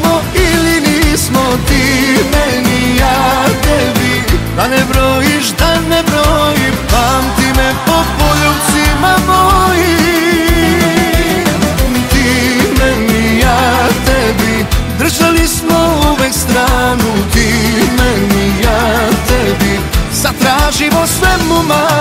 smo ili nismo, ti meni, ja tebi. Da ne brojiš, da ne brojim, pamti me po poljubcima mojim. Ti meni, ja tebi, držali smo uvek stranu. Ti meni, ja tebi, sad tražimo svemu manu.